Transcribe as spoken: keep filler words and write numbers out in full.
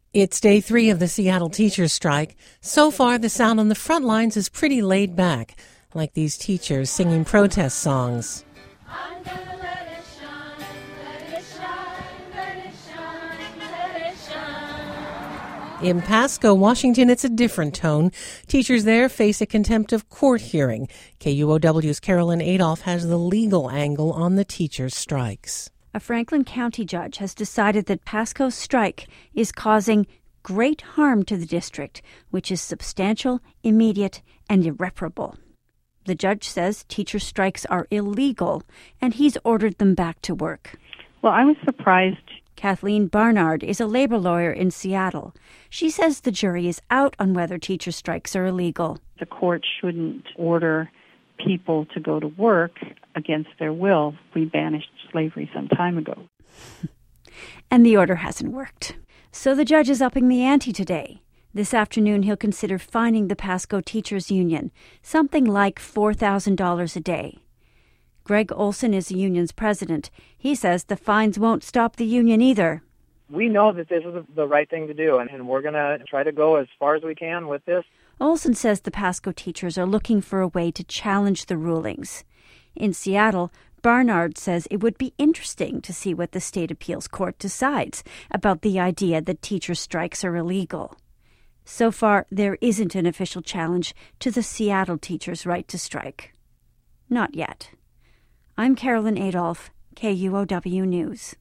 It's day three of the Seattle teachers' strike. So far, the sound on the front lines is pretty laid back, like these teachers singing protest songs. I'm gonna let it shine, let it shine, let it shine, let it shine. In Pasco, Washington, it's a different tone. Teachers there face a contempt of court hearing. K U O W's Carolyn Adolph has the legal angle on the teachers' strikes. A Franklin County judge has decided that Pasco's strike is causing great harm to the district, which is substantial, immediate, and irreparable. The judge says teacher strikes are illegal, and he's ordered them back to work. Well, I was surprised. Kathleen Barnard is a labor lawyer in Seattle. She says the jury is out on whether teacher strikes are illegal. The court shouldn't order people to go to work against their will. We banished slavery some time ago. And the order hasn't worked. So the judge is upping the ante today. This afternoon, he'll consider fining the Pasco Teachers Union, something like four thousand dollars a day. Greg Olson is the union's president. He says the fines won't stop the union either. We know that this is the right thing to do, and we're going to try to go as far as we can with this. Olson says the Pasco teachers are looking for a way to challenge the rulings. In Seattle, Barnard says it would be interesting to see what the state appeals court decides about the idea that teacher strikes are illegal. So far, there isn't an official challenge to the Seattle teachers' right to strike. Not yet. I'm Carolyn Adolph, K U O W News.